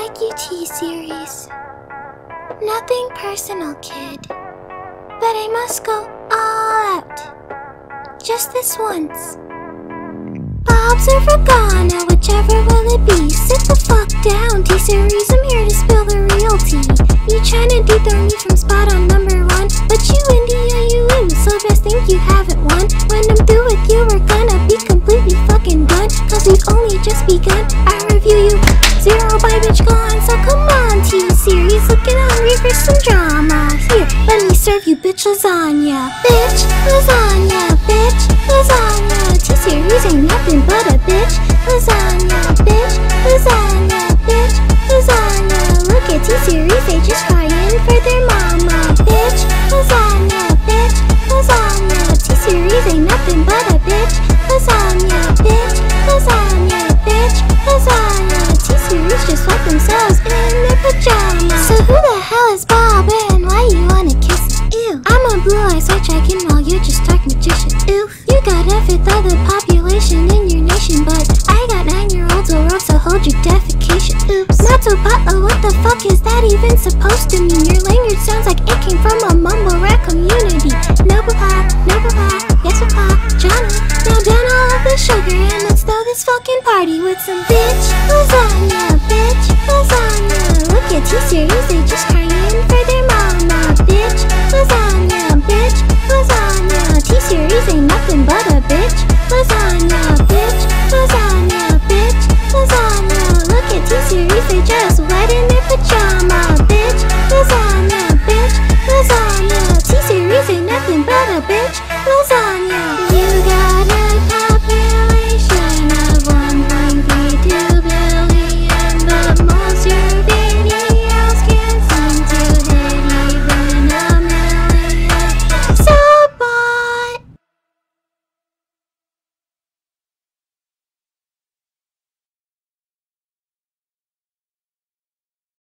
like you, T-Series. Nothing personal, kid. But I must go all out. Just this once. Bob's or Vagana, whichever will it be. Sit the fuck down, T-Series, I'm here to spill the real tea. You tryna dethrone me from spot on number 1, but you India, you lose, so best think you haven't won. When I'm through with you, we're gonna be completely fucking done, cause we've only just begun. I review you, 0 by bitch gone, so come on T-Series, looking hungry for some drama. Here, let me serve you bitch lasagna. Bitch lasagna, bitch lasagna. T-Series ain't nothing but a bitch lasagna. Bitch lasagna, bitch lasagna. Look at T-Series, they just crying for their mama. Bitch lasagna, bitch lasagna. T-Series ain't nothing but a bitch lasagna. Bitch lasagna, bitch lasagna. T-Series just swept themselves in their pajamas. So who the hell is Bob and why you wanna kiss him? Ew, I'm a blue-eyed search dragon while you're just dark magician. Oof, you got a fifth of the population in your nation, but I got 9-year-olds around, so hold your defecation. Oops, not so what the fuck is that even supposed to mean? Your language sounds like it came from a mumble rap community. No papa, yes papa, Johnny. Now down all of the sugar and let's throw this fucking party with some bitch lasagna, bitch lasagna. Look at T-Series, they just